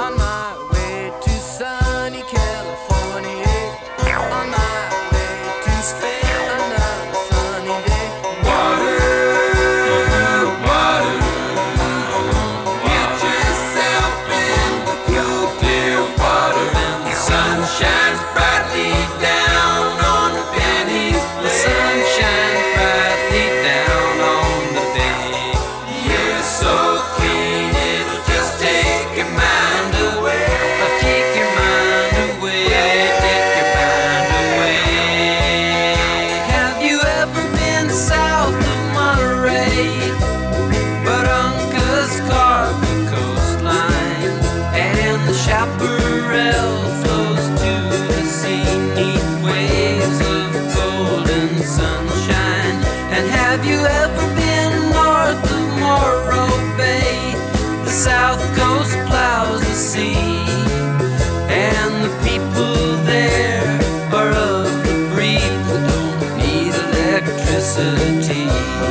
On my way to sunny California, on my way to spend another sunny day. Water, water, get yourself in the cool, clear water. The sun shines brightly down on the pennies. The sun shines brightly down on the bay. Yeah, so clean it'll just take your mind away. Take your mind away, take your mind away. Have you ever been south of Monterey? Barranca's carved coastline, and the chaparral flows to the sea, neat waves of golden sunshine. And have you ever been north of Morro Bay? The south coast plows the sea, and the people there are of the breed that don't need electricity.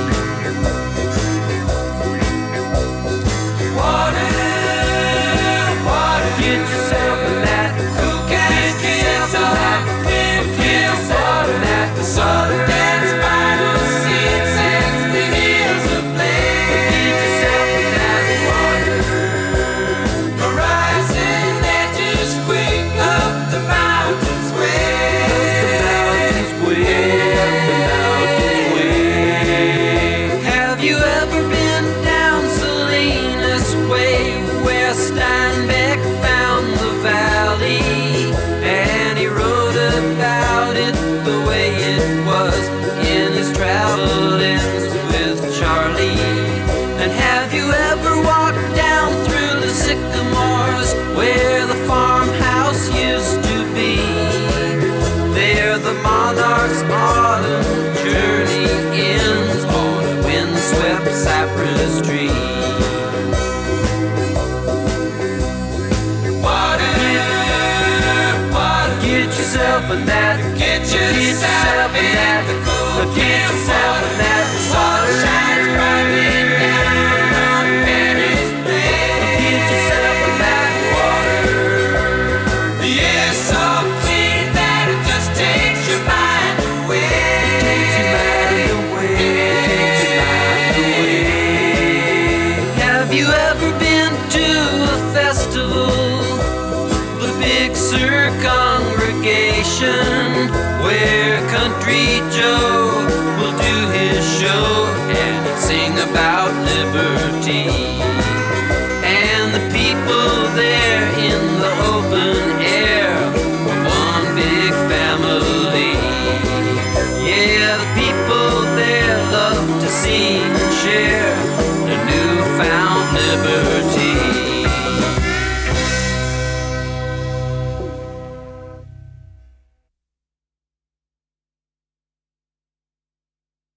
Water, water, get yourself a that cool cat, get yourself a that, get yourself a that, the sun dance by the sea, sends the hills ablaze. Get yourself a that water, horizon edges wake up the mountains way, Have you ever been down Salinas Way, where Steinbeck found the valley, and he wrote about it the way it was in his travelings with Charlie? And have you ever walked down through the sycamores, where the farmhouse used to be? There the monarch's autumn journey ends on a windswept cypress tree. Water, water, get yourself a that, get yourself a that, get yourself a that water. Shines brightly down on Penny's Bay. Get yourself a that water. The air's so clean that it just takes your mind away. Takes your mind away, takes your mind away. Have you ever been to a festival, the Big Sur congregation, where Country Joe will do his show and he'd sing about liberty? And the people there in the open air were one big family. Yeah, the people there love to sing